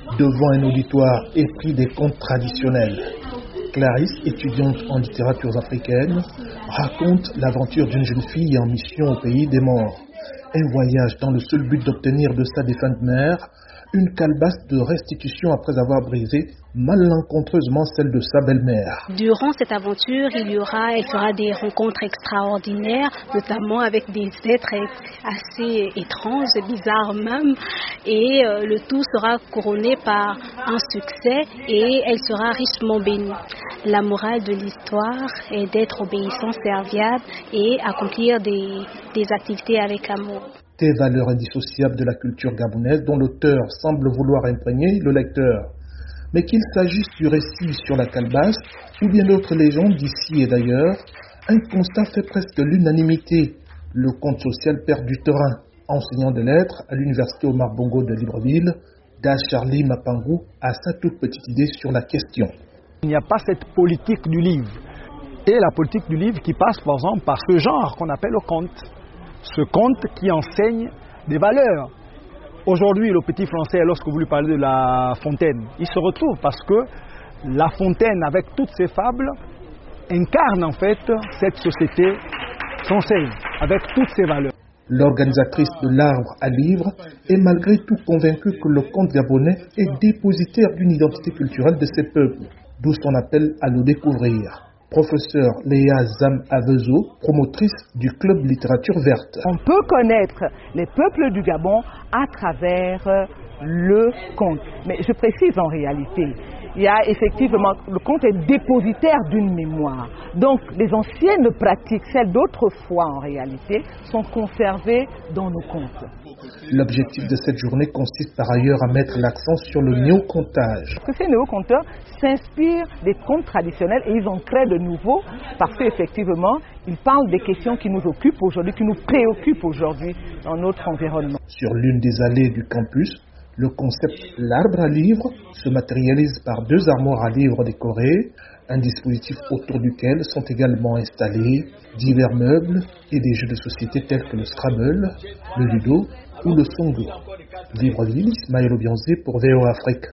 Devant un auditoire épris des contes traditionnels, Clarisse, étudiante en littératures africaines, raconte l'aventure d'une jeune fille en mission au pays des morts. Un voyage dans le seul but d'obtenir de sa défunte mère une calebasse de restitution après avoir brisé malencontreusement celle de sa belle-mère. Durant cette aventure, elle fera des rencontres extraordinaires, notamment avec des êtres assez étranges, bizarres même, et le tout sera couronné par un succès et elle sera richement bénie. La morale de l'histoire est d'être obéissant, serviable et accomplir des activités avec amour. Des valeurs indissociables de la culture gabonaise dont l'auteur semble vouloir imprégner le lecteur. Mais qu'il s'agisse du récit sur la calebasse ou bien d'autres légendes d'ici et d'ailleurs, un constat fait presque l'unanimité. Le conte social perd du terrain. Enseignant de lettres à l'université Omar Bongo de Libreville, Da Charlie Mapangou a sa toute petite idée sur la question. Il n'y a pas cette politique du livre. Et la politique du livre qui passe par exemple par ce genre qu'on appelle le conte. Ce conte qui enseigne des valeurs. Aujourd'hui, le petit français, lorsque vous lui parlez de La Fontaine, il se retrouve parce que La Fontaine, avec toutes ses fables, incarne en fait cette société française, avec toutes ses valeurs. L'organisatrice de l'Arbre à livre est malgré tout convaincue que le conte gabonais est dépositaire d'une identité culturelle de ses peuples, d'où son appel à le découvrir. Professeur Léa Zam-Avezo, promotrice du Club Littérature Verte. On peut connaître les peuples du Gabon à travers le conte. Mais je précise en réalité, il y a effectivement, le conte est dépositaire d'une mémoire. Donc les anciennes pratiques, celles d'autrefois en réalité, sont conservées dans nos contes. L'objectif de cette journée consiste par ailleurs à mettre l'accent sur le néocontage. Ces néoconteurs s'inspirent des contes traditionnels et ils en créent de nouveaux parce qu'effectivement, ils parlent des questions qui nous occupent aujourd'hui, qui nous préoccupent aujourd'hui dans notre environnement. Sur l'une des allées du campus, le concept l'arbre à livres se matérialise par 2 armoires à livres décorées, un dispositif autour duquel sont également installés divers meubles et des jeux de société tels que le Scrabble, le Ludo ou le Songo. Libreville, Ismaël Obianzé pour VOA Afrique.